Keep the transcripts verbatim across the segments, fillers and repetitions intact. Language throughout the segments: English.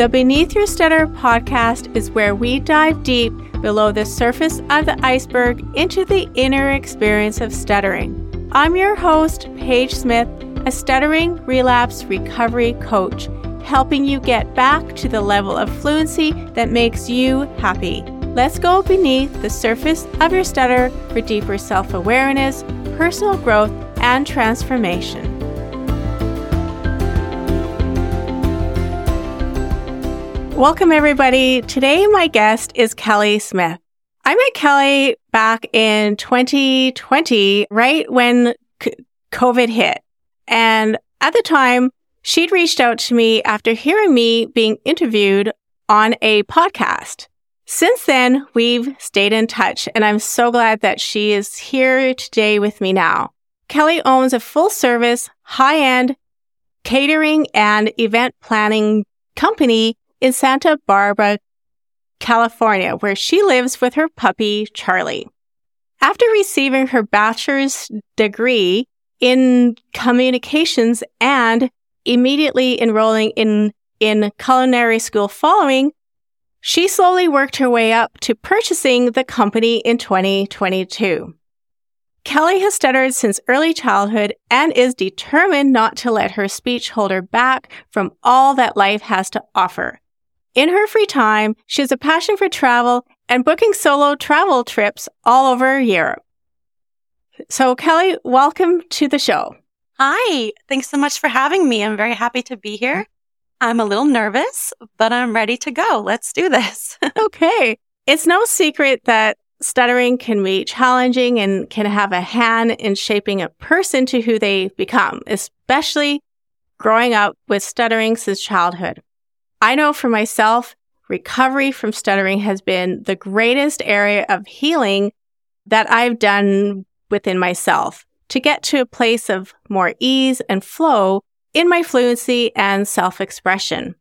The Beneath Your Stutter podcast is where we dive deep below the surface of the iceberg into the inner experience of stuttering. I'm your host, Paige Smith, a stuttering relapse recovery coach, helping you get back to the level of fluency that makes you happy. Let's go beneath the surface of your stutter for deeper self-awareness, personal growth, and transformation. Welcome, everybody. Today, my guest is Kelly Smith. I met Kelly back in twenty twenty, right when c- COVID hit. And at the time, she'd reached out to me after hearing me being interviewed on a podcast. Since then, we've stayed in touch, and I'm so glad that she is here today with me now. Kelly owns a full-service, high-end catering and event planning company in Santa Barbara, California, where she lives with her puppy, Charlie. After receiving her bachelor's degree in communications and immediately enrolling in, in culinary school following, she slowly worked her way up to purchasing the company in twenty twenty-two. Kelly has stuttered since early childhood and is determined not to let her speech hold her back from all that life has to offer. In her free time, she has a passion for travel and booking solo travel trips all over Europe. So, Kelly, welcome to the show. Hi. Thanks so much for having me. I'm very happy to be here. I'm a little nervous, but I'm ready to go. Let's do this. Okay. It's no secret that stuttering can be challenging and can have a hand in shaping a person to who they become, especially growing up with stuttering since childhood. I know for myself, recovery from stuttering has been the greatest area of healing that I've done within myself to get to a place of more ease and flow in my fluency and self-expression.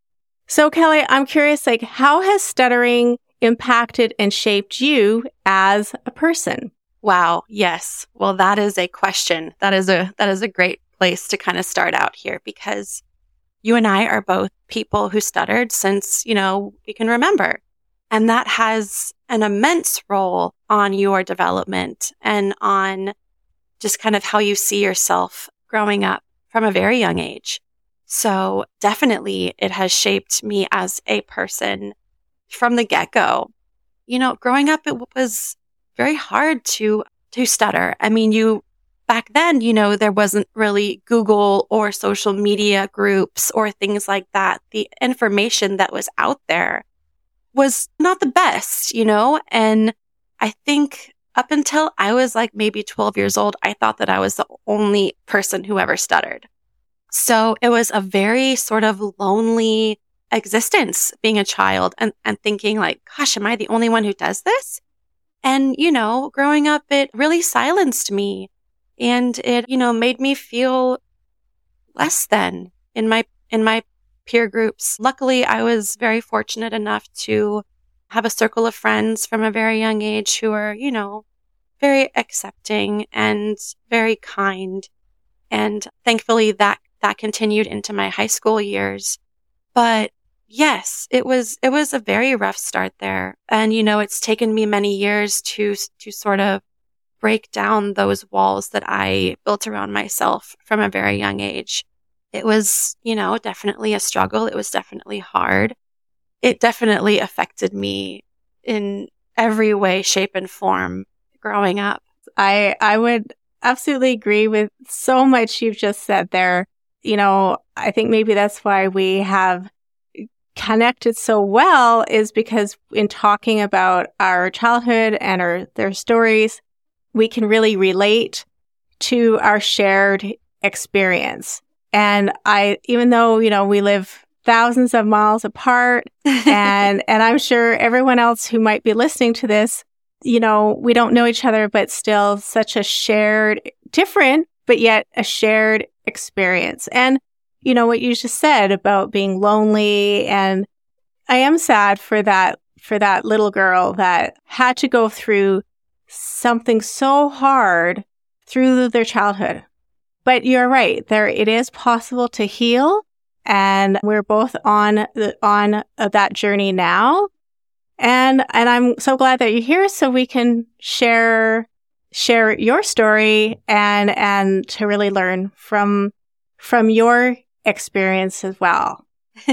So, Kelly, I'm curious, like, how has stuttering impacted and shaped you as a person? Wow. Yes. Well, that is a question. That is a, that is a great place to kind of start out here, because you and I are both people who stuttered since, you know, we can remember. And that has an immense role on your development and on just kind of how you see yourself growing up from a very young age. So definitely it has shaped me as a person from the get-go. You know, growing up, it was very hard to, to stutter. I mean, you, back then, you know, there wasn't really Google or social media groups or things like that. The information that was out there was not the best, you know, and I think up until I was like maybe twelve years old, I thought that I was the only person who ever stuttered. So it was a very sort of lonely existence being a child and, and thinking like, gosh, am I the only one who does this? And, you know, growing up, it really silenced me and it, you know, made me feel less than in my, in my peer groups. Luckily, I was very fortunate enough to have a circle of friends from a very young age who are, you know, very accepting and very kind. And thankfully that, that continued into my high school years. But yes, it was, it was a very rough start there. And, you know, it's taken me many years to, to sort of break down those walls that I built around myself from a very young age. It was, you know, definitely a struggle. It was definitely hard. It definitely affected me in every way, shape, and form growing up. I I would absolutely agree with so much you've just said there. You know, I think maybe that's why we have connected so well, is because in talking about our childhood and our their stories, we can really relate to our shared experience. And I, even though, you know, we live thousands of miles apart and, and I'm sure everyone else who might be listening to this, you know, we don't know each other, but still such a shared, different, but yet a shared experience. And, you know, what you just said about being lonely, and I am sad for that, for that little girl that had to go through something so hard through their childhood. But you're right, there, it is possible to heal and we're both on the, on uh, that journey now. And and I'm so glad that you're here so we can share share your story and and to really learn from from your experience as well.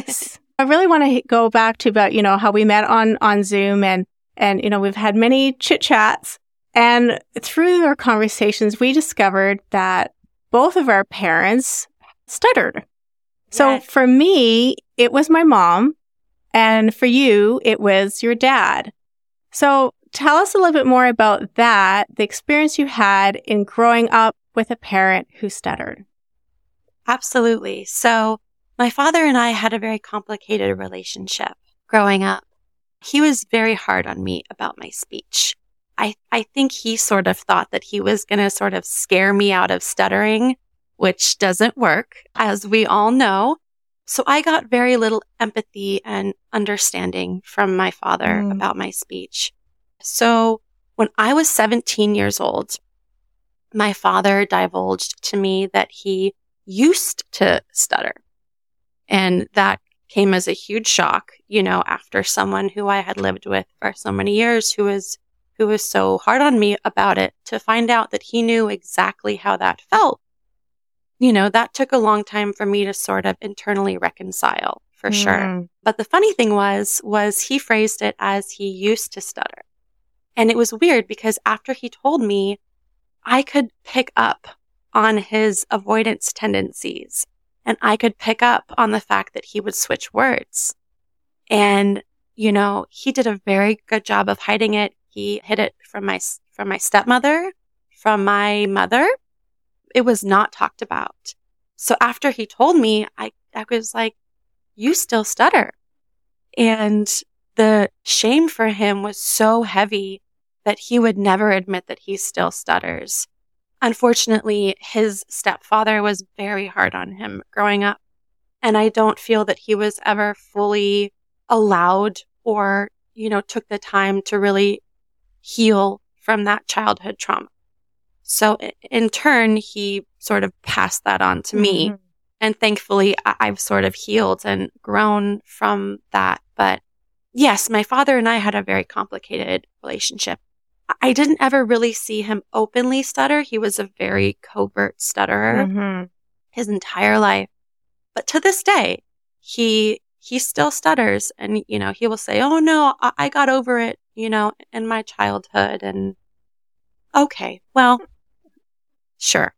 I really want to go back to about, you know, how we met on on Zoom, and and you know, we've had many chit chats, and through our conversations we discovered that both of our parents stuttered. So Yes. for me, it was my mom. And for you, it was your dad. So tell us a little bit more about that, the experience you had in growing up with a parent who stuttered. Absolutely. So my father and I had a very complicated relationship growing up. He was very hard on me about my speech. I, I think he sort of thought that he was going to sort of scare me out of stuttering, which doesn't work, as we all know. So I got very little empathy and understanding from my father Mm. about my speech. So when I was seventeen years old, my father divulged to me that he used to stutter. And that came as a huge shock, you know, after someone who I had lived with for so many years who was who was so hard on me about it, to find out that he knew exactly how that felt. You know, that took a long time for me to sort of internally reconcile, for sure. Mm. But the funny thing was, was he phrased it as he used to stutter. And it was weird because after he told me, I could pick up on his avoidance tendencies, and I could pick up on the fact that he would switch words. And, you know, he did a very good job of hiding it. He hid it from my, from my stepmother, from my mother. It was not talked about. So after he told me, I, I was like, you still stutter. And the shame for him was so heavy that he would never admit that he still stutters. Unfortunately, his stepfather was very hard on him growing up. And I don't feel that he was ever fully allowed or, you know, took the time to really heal from that childhood trauma. So in turn, he sort of passed that on to me. Mm-hmm. And thankfully, I- I've sort of healed and grown from that. But yes, my father and I had a very complicated relationship. I didn't ever really see him openly stutter. He was a very covert stutterer Mm-hmm. his entire life. But to this day, he he still stutters. And, you know, he will say, oh, no, I, I got over it, you know, in my childhood. And okay, well, sure.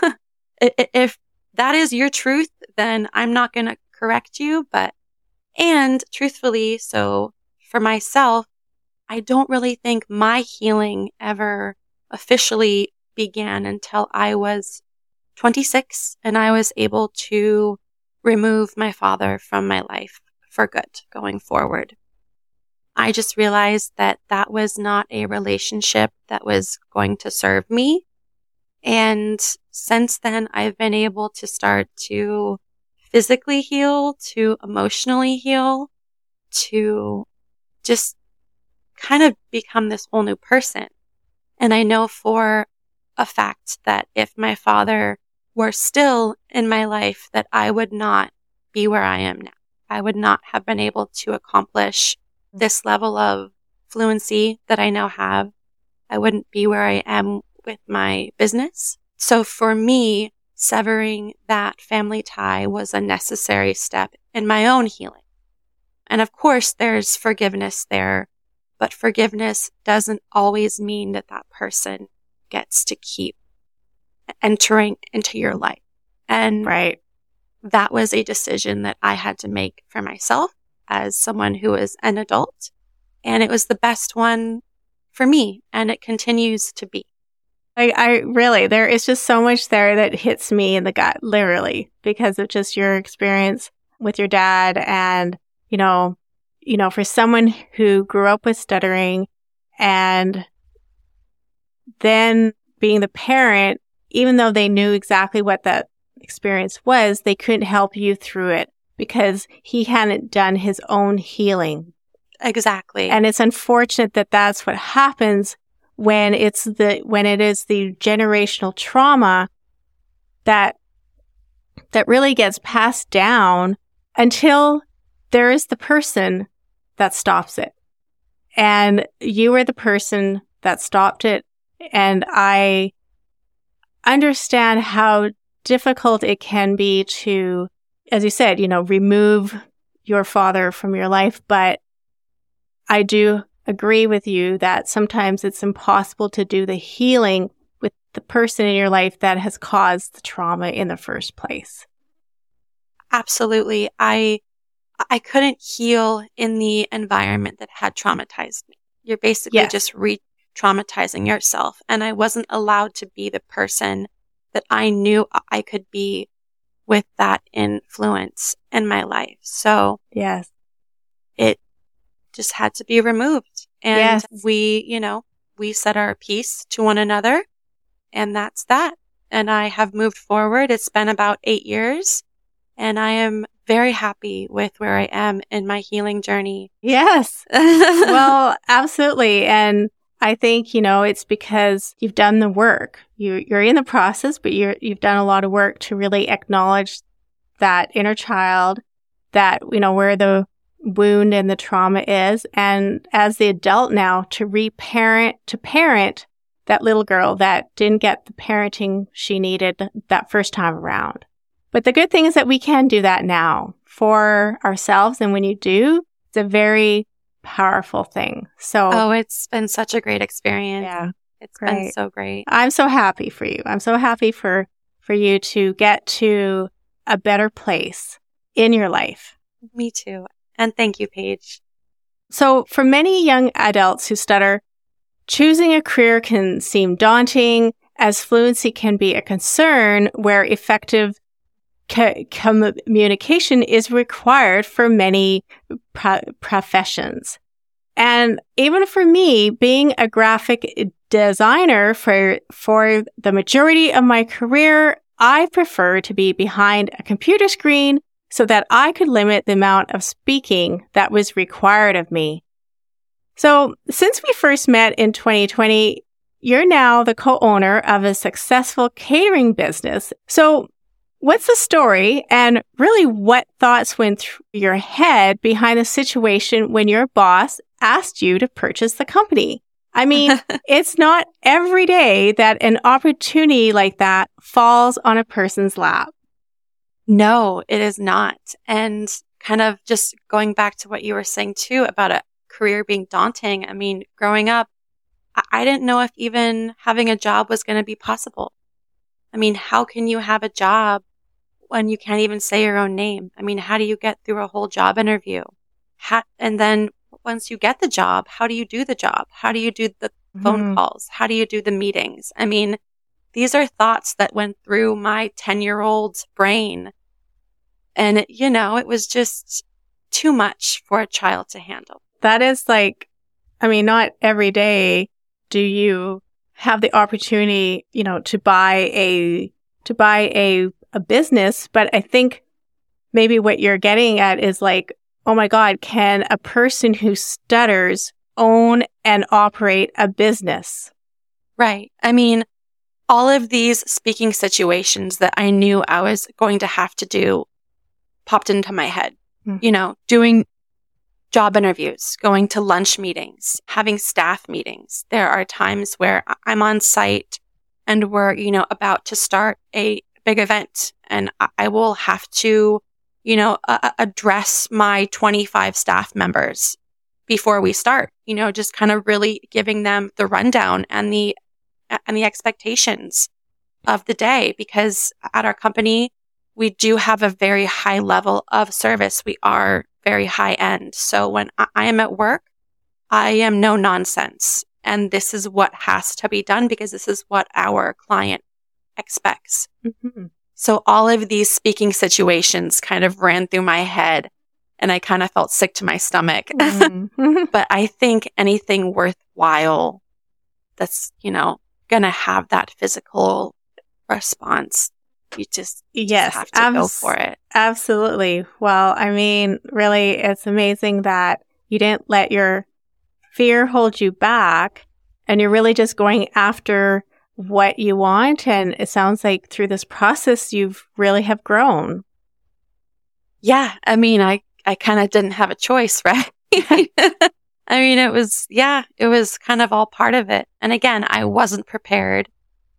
If that is your truth, then I'm not going to correct you. But, and truthfully, so for myself, I don't really think my healing ever officially began until I was twenty-six and I was able to remove my father from my life for good going forward. I just realized that that was not a relationship that was going to serve me. And since then, I've been able to start to physically heal, to emotionally heal, to just kind of become this whole new person. And I know for a fact that if my father were still in my life, that I would not be where I am now. I would not have been able to accomplish this level of fluency that I now have. I wouldn't be where I am with my business. So for me, severing that family tie was a necessary step in my own healing. And of course, there's forgiveness there, but forgiveness doesn't always mean that that person gets to keep entering into your life. And Right. that was a decision that I had to make for myself as someone who is an adult. And it was the best one for me. And it continues to be. I, I really, there is just so much there that hits me in the gut, literally, because of just your experience with your dad. And, you know, you know, for someone who grew up with stuttering and then being the parent, even though they knew exactly what that experience was, they couldn't help you through it because he hadn't done his own healing. Exactly. And it's unfortunate that that's what happens when it's the, when it is the generational trauma that that really gets passed down until there is the person that stops it. And you were the person that stopped it. And I understand how difficult it can be to, as you said, you know, remove your father from your life. But I do agree with you that sometimes it's impossible to do the healing with the person in your life that has caused the trauma in the first place. Absolutely. I I couldn't heal in the environment that had traumatized me. You're basically Yes. just re-traumatizing yourself. And I wasn't allowed to be the person that I knew I could be with that influence in my life. So Yes. it just had to be removed. And Yes. we, you know, we said our piece to one another, and that's that. And I have moved forward. It's been about eight years, and I am very happy with where I am in my healing journey. Yes. Well, absolutely. And I think, you know, it's because you've done the work. You, you're in the process, but you're, you've done a lot of work to really acknowledge that inner child, that, you know, where the wound and the trauma is. And as the adult now, to reparent, to parent that little girl that didn't get the parenting she needed that first time around. But the good thing is that we can do that now for ourselves. And when you do, it's a very powerful thing. So, Oh, it's been such a great experience. yeah, It's been great. so great. I'm so happy for you. I'm so happy for, for you to get to a better place in your life. Me too. And thank you, Paige. So for many young adults who stutter, choosing a career can seem daunting, as fluency can be a concern where effective co- communication is required for many pro- professions. And even for me, being a graphic designer for, for the majority of my career, I prefer to be behind a computer screen so that I could limit the amount of speaking that was required of me. So since we first met in twenty twenty, you're now the co-owner of a successful catering business. So what's the story, and really what thoughts went through your head behind the situation when your boss asked you to purchase the company? I mean, it's not every day that an opportunity like that falls on a person's lap. No, it is not. And kind of just going back to what you were saying too about a career being daunting. I mean, growing up, I, I didn't know if even having a job was going to be possible. I mean, how can you have a job when you can't even say your own name? I mean, how do you get through a whole job interview? How, and then once you get the job, how do you do the job? How do you do the phone Mhm. calls? How do you do the meetings? I mean, these are thoughts that went through my ten-year-old brain. And, it, you know, it was just too much for a child to handle. That is like, I mean, not every day do you have the opportunity, you know, to buy a, to buy a, a business. But I think maybe what you're getting at is like, oh my God, can a person who stutters own and operate a business? Right. I mean, all of these speaking situations that I knew I was going to have to do popped into my head. Mm. You know, doing job interviews, going to lunch meetings, having staff meetings. There are times where I'm on site and we're, you know, about to start a big event, and I will have to, you know, uh, address my twenty-five staff members before we start, you know, just kind of really giving them the rundown and the, and the expectations of the day, because at our company, we do have a very high level of service. We are very high end. So when I am at work, I am no nonsense. And this is what has to be done because this is what our client expects. Mm-hmm. So all of these speaking situations kind of ran through my head, and I kind of felt sick to my stomach. Mm-hmm. But I think anything worthwhile that's, you know, going to have that physical response, you just, Yes, just have to abs- go for it. Absolutely. Well, I mean, really, it's amazing that you didn't let your fear hold you back, and you're really just going after what you want. And it sounds like through this process, you've really have grown. Yeah. I mean, I, I kind of didn't have a choice, right? I mean, it was, yeah, it was kind of all part of it. And again, I wasn't prepared,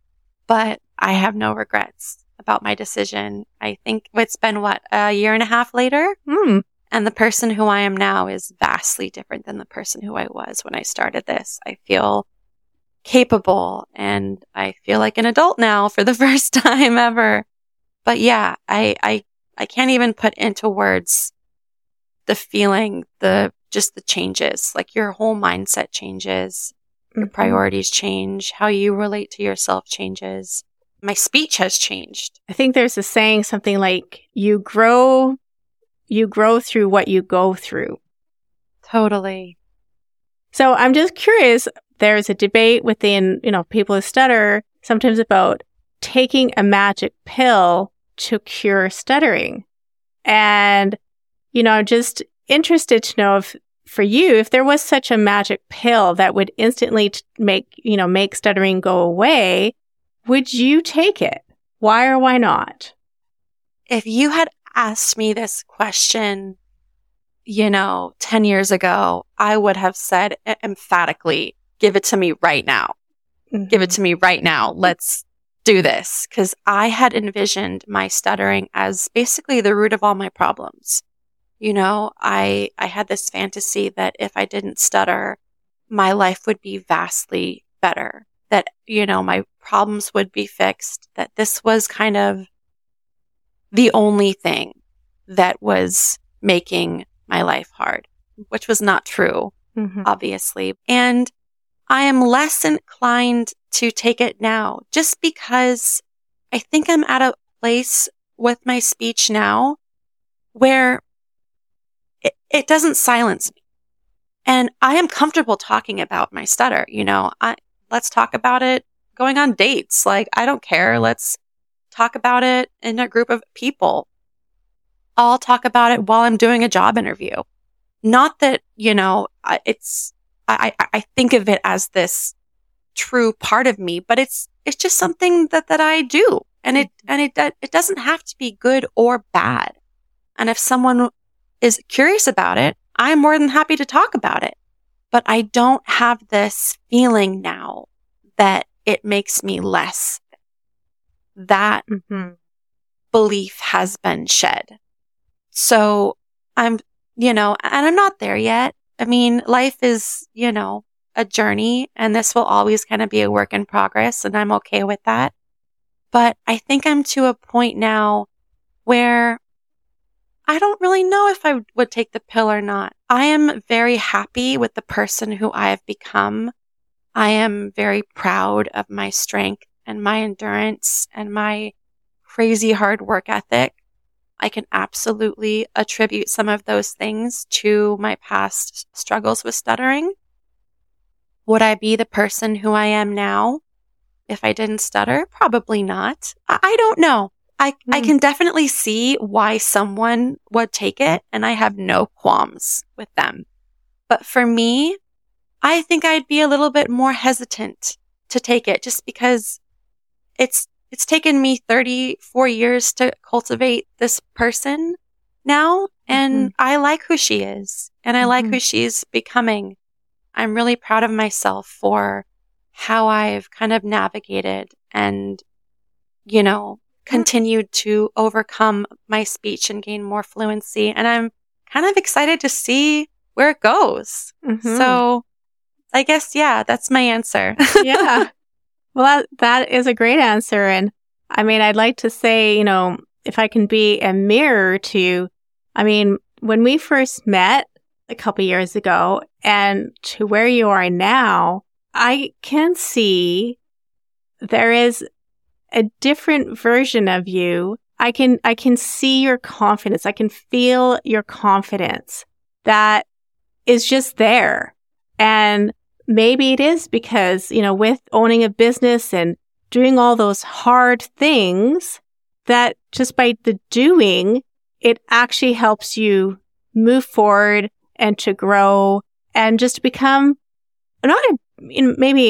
but I have no regrets about my decision. I think it's been, what, a year and a half later? Mm. And the person who I am now is vastly different than the person who I was when I started this. I feel capable and I feel like an adult now for the first time ever. But yeah, I, I, I can't even put into words the feeling, the, just the changes, like your whole mindset changes, your Mm-hmm. priorities change, how you relate to yourself changes. My speech has changed. I think there's a saying, something like you grow, you grow through what you go through. Totally. So I'm just curious, there's a debate within, you know, people who stutter sometimes about taking a magic pill to cure stuttering. And, you know, I'm just interested to know if for you, if there was such a magic pill that would instantly t- make, you know, make stuttering go away, would you take it? Why or why not? If you had asked me this question, you know, ten years ago, I would have said emphatically, give it to me right now. Mm-hmm. Give it to me right now. Let's do this. Because I had envisioned my stuttering as basically the root of all my problems. You know, I, I had this fantasy that if I didn't stutter, my life would be vastly better, that, you know, my problems would be fixed, that this was kind of the only thing that was making my life hard, which was not true, Mm-hmm. obviously. And I am less inclined to take it now just because I think I'm at a place with my speech now where It, it doesn't silence me. And I am comfortable talking about my stutter. You know, I, let's talk about it going on dates. Like, I don't care. Let's talk about it in a group of people. I'll talk about it while I'm doing a job interview. Not that, you know, it's, I, I, I think of it as this true part of me, but it's, it's just something that, that I do. And it, and it, it doesn't have to be good or bad. And if someone is curious about it, I'm more than happy to talk about it. But I don't have this feeling now that it makes me less. That Mm-hmm. belief has been shed. So I'm, you know, and I'm not there yet. I mean, life is, you know, a journey, and this will always kind of be a work in progress, and I'm okay with that. But I think I'm to a point now where I don't really know if I would take the pill or not. I am very happy with the person who I have become. I am very proud of my strength and my endurance and my crazy hard work ethic. I can absolutely attribute some of those things to my past struggles with stuttering. Would I be the person who I am now if I didn't stutter? Probably not. I, I don't know. I, mm. I can definitely see why someone would take it, and I have no qualms with them. But for me, I think I'd be a little bit more hesitant to take it just because it's it's taken me thirty-four years to cultivate this person now, and mm-hmm. I like who she is, and I mm-hmm. like who she's becoming. I'm really proud of myself for how I've kind of navigated and, you know, continued to overcome my speech and gain more fluency. And I'm kind of excited to see where it goes. Mm-hmm. So I guess, yeah, that's my answer. Yeah. Well, that, that is a great answer. And I mean, I'd like to say, you know, if I can be a mirror to, I mean, when we first met a couple years ago and to where you are now, I can see there is a different version of you. I can, I can see your confidence. I can feel your confidence that is just there. And maybe it is because, you know, with owning a business and doing all those hard things, that just by the doing, it actually helps you move forward and to grow and just become not a, maybe not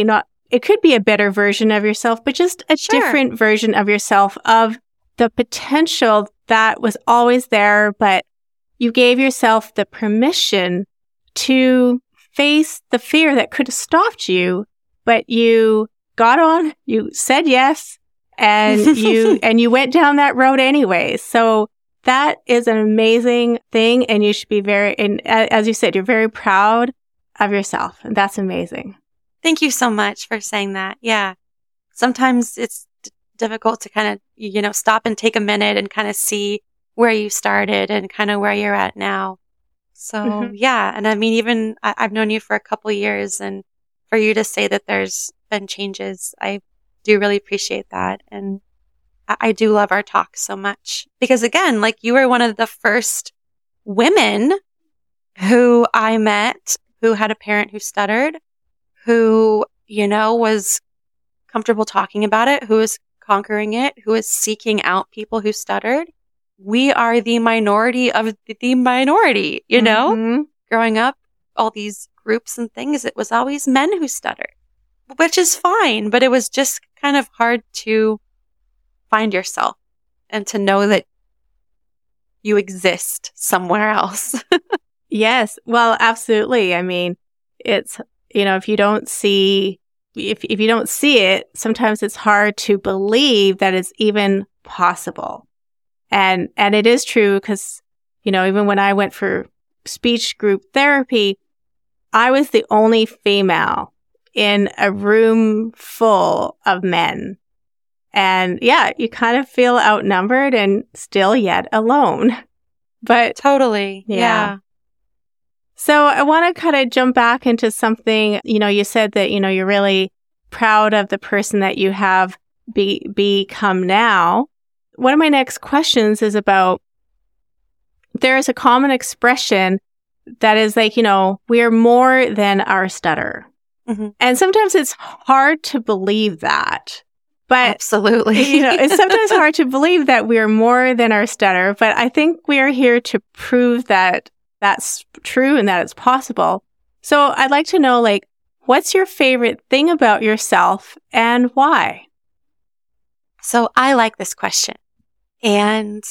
it could be a better version of yourself, but just a Sure. different version of yourself, of the potential that was always there, but you gave yourself the permission to face the fear that could have stopped you, but you got on, you said yes, and you and you went down that road anyways. So that is an amazing thing, and you should be very, and as you said, you're very proud of yourself, and that's amazing. Thank you so much for saying that. Yeah. Sometimes it's d- difficult to kind of, you know, stop and take a minute and kind of see where you started and kind of where you're at now. So Mhm. yeah. And I mean, even I- I've known you for a couple years, and for you to say that there's been changes, I do really appreciate that. And I, I do love our talk so much because again, like you were one of the first women who I met who had a parent who stuttered, who, you know, was comfortable talking about it, who was conquering it, who is seeking out people who stuttered. We are the minority of the minority, you know? Mhm. Growing up, all these groups and things, it was always men who stuttered, which is fine, but it was just kind of hard to find yourself and to know that you exist somewhere else. Yes. Well, absolutely. I mean, it's, you know, if you don't see, if if you don't see it, sometimes it's hard to believe that it's even possible. And, and it is true because, you know, even when I went for speech group therapy, I was the only female in a room full of men. And yeah, you kind of feel outnumbered and still yet alone. But Totally. Yeah. Yeah. so I want to kind of jump back into something, you know, you said that, you know, you're really proud of the person that you have be, become now. One of my next questions is about, there is a common expression that is like, you know, we are more than our stutter. Mhm. And sometimes it's hard to believe that. But Absolutely. you know, it's sometimes hard to believe that we are more than our stutter, but I think we are here to prove that that's true and that it's possible. So I'd like to know, like, what's your favorite thing about yourself and why? So I like this question. And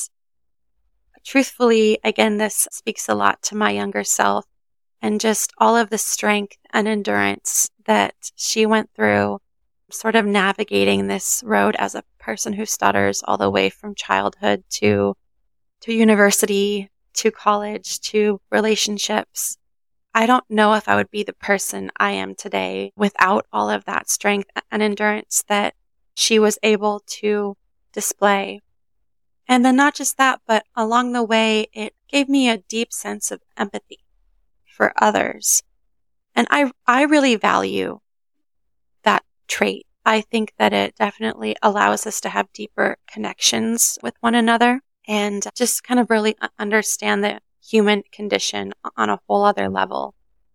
truthfully, again, this speaks a lot to my younger self and just all of the strength and endurance that she went through, sort of navigating this road as a person who stutters all the way from childhood to, to university, to college, to relationships. I don't know if I would be the person I am today without all of that strength and endurance that she was able to display. And then not just that, but along the way, it gave me a deep sense of empathy for others. And I, I really value that trait. I think that it definitely allows us to have deeper connections with one another and just kind of really understand the human condition on a whole other level.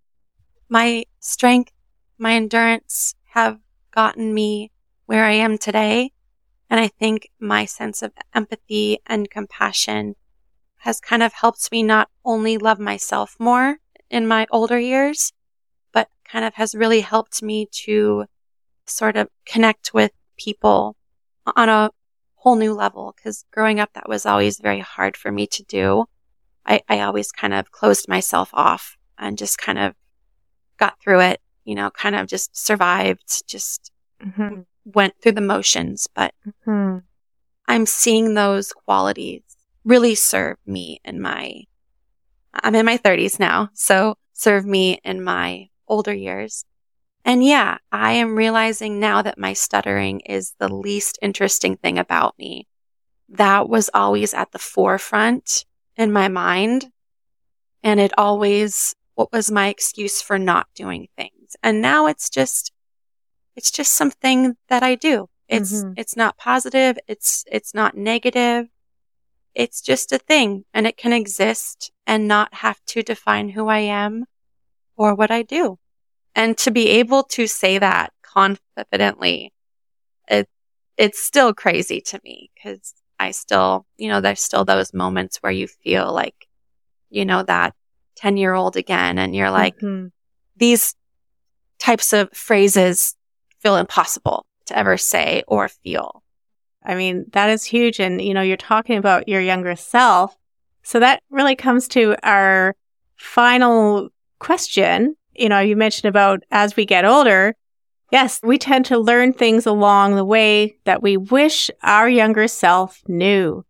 My strength, my endurance have gotten me where I am today. And I think my sense of empathy and compassion has kind of helped me not only love myself more in my older years, but kind of has really helped me to sort of connect with people on a whole new level. Because growing up, that was always very hard for me to do. I, I always kind of closed myself off and just kind of got through it, you know, kind of just survived, just Mm-hmm. went through the motions. But Mm-hmm. I'm seeing those qualities really serve me in my, I'm in my thirties now, so serve me in my older years. And yeah, I am realizing now that my stuttering is the least interesting thing about me. That was always at the forefront in my mind. And it always, what was my excuse for not doing things? And now it's just, it's just something that I do. It's, Mhm. it's not positive. It's, it's not negative. It's just a thing, and it can exist and not have to define who I am or what I do. And to be able to say that confidently, it, it's still crazy to me because I still, you know, there's still those moments where you feel like, you know, that ten year old again. And you're like, Mhm. these types of phrases feel impossible to ever say or feel. I mean, that is huge. And, you know, you're talking about your younger self. So that really comes to our final question. You know, you mentioned about as we get older, yes, we tend to learn things along the way that we wish our younger self knew.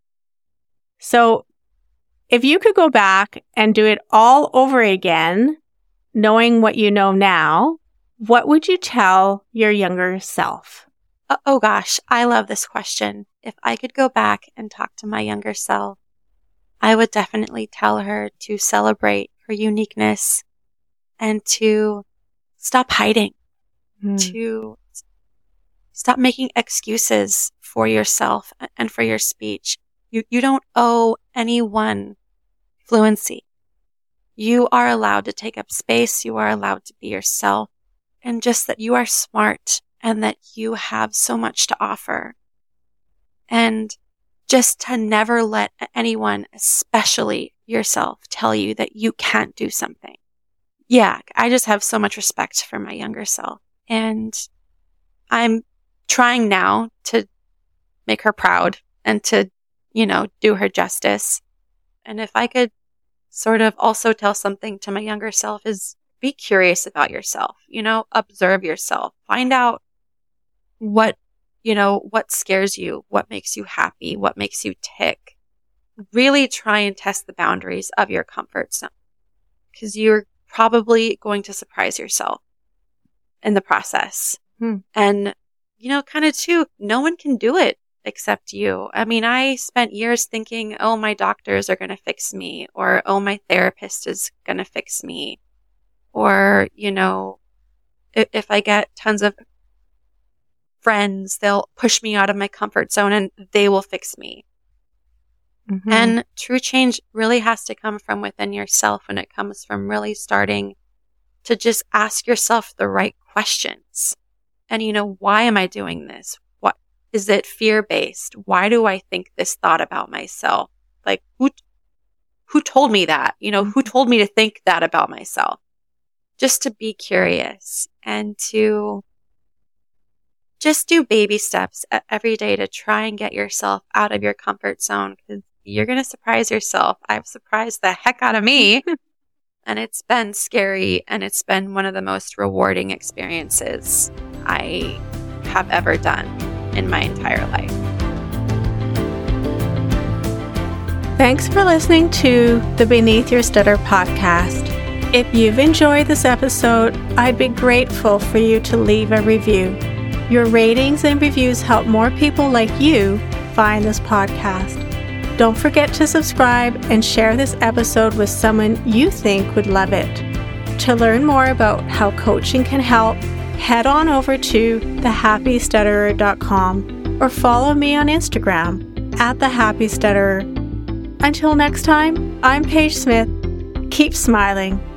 So if you could go back and do it all over again, knowing what you know now, what would you tell your younger self? Oh gosh, I love this question. If I could go back and talk to my younger self, I would definitely tell her to celebrate her uniqueness and to stop hiding, mm. to stop making excuses for yourself and for your speech. You, you don't owe anyone fluency. You are allowed to take up space. You are allowed to be yourself, and just that you are smart and that you have so much to offer. And just to never let anyone, especially yourself, tell you that you can't do something. Yeah, I just have so much respect for my younger self. And I'm trying now to make her proud and to, you know, do her justice. And if I could sort of also tell something to my younger self is be curious about yourself, you know, observe yourself, find out what, you know, what scares you, what makes you happy, what makes you tick. Really try and test the boundaries of your comfort zone, because you're probably going to surprise yourself in the process. Hmm. And, you know, kind of too, no one can do it except you. I mean, I spent years thinking, oh, my doctors are going to fix me, or, oh, my therapist is going to fix me. Or, you know, if, if I get tons of friends, they'll push me out of my comfort zone and they will fix me. Mm-hmm. And true change really has to come from within yourself, and it comes from really starting to just ask yourself the right questions. And, you know, why am I doing this? What is it fear-based? Why do I think this thought about myself? Like, who, who told me that? You know, who told me to think that about myself? Just to be curious and to just do baby steps every day to try and get yourself out of your comfort zone, because you're going to surprise yourself. I've surprised the heck out of me, and it's been scary, and it's been one of the most rewarding experiences I have ever done in my entire life. Thanks for listening to the Beneath Your Stutter podcast. If you've enjoyed this episode, I'd be grateful for you to leave a review. Your ratings and reviews help more people like you find this podcast. Don't forget to subscribe and share this episode with someone you think would love it. To learn more about how coaching can help, head on over to the happy stutterer dot com or follow me on Instagram at the happy stutterer. Until next time, I'm Paige Smith. Keep smiling.